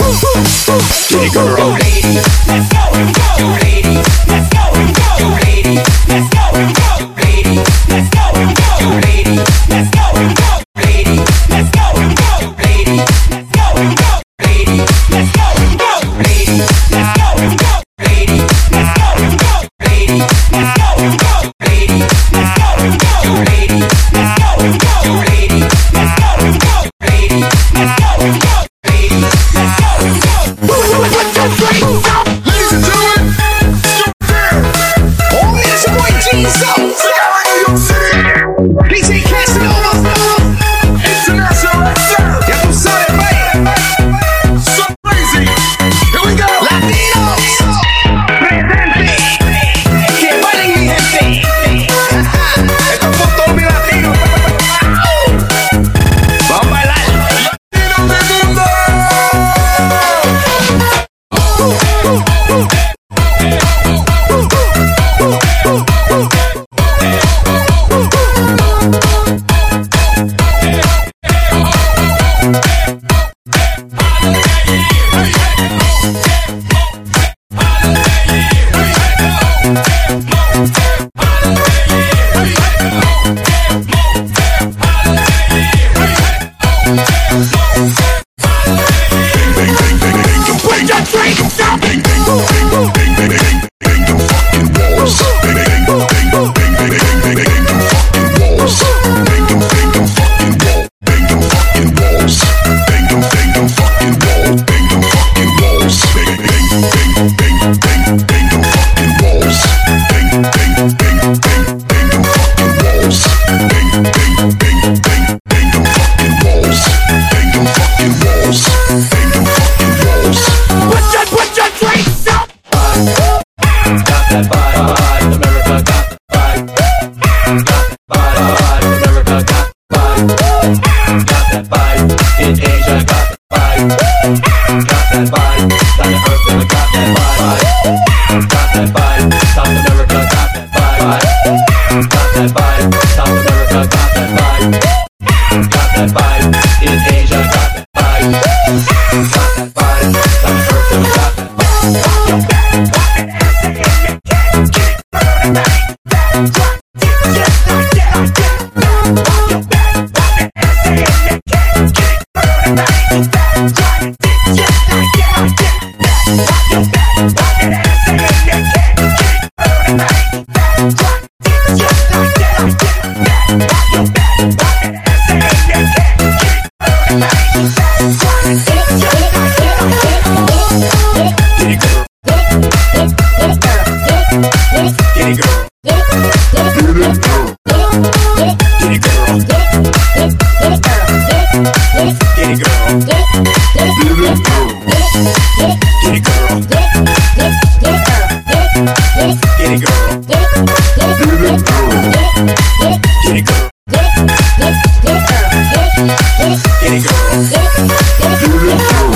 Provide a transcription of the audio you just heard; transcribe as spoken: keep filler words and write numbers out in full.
Get it, girl. Go, lady. Let's go. Go, lady. Let's go. Go, lady. Let's go. Go, lady. Let's go. Go, lady. Let's go. Go, lady. Let's go. Go, lady. Let's go. Go, lady. Let's go. Go, lady. Let's go. Go, lady. Let's go. Go, lady. Let's go. Go, lady. Let's go. Go, lady. Let's go. Go, lady. Let's go. Go, lady. Let's go. Go, lady. Let's go. Ladies and gentlemen, oh, it's your boy G-Zone. D J Casanova, International Sir. Ya tú sabes, baby. So crazy. Here we go. Latinos, presente. Que bailen mi gente. Esto es por todos mis latinos. Vamos a bailar. Latinos del mundo. Get it, girl.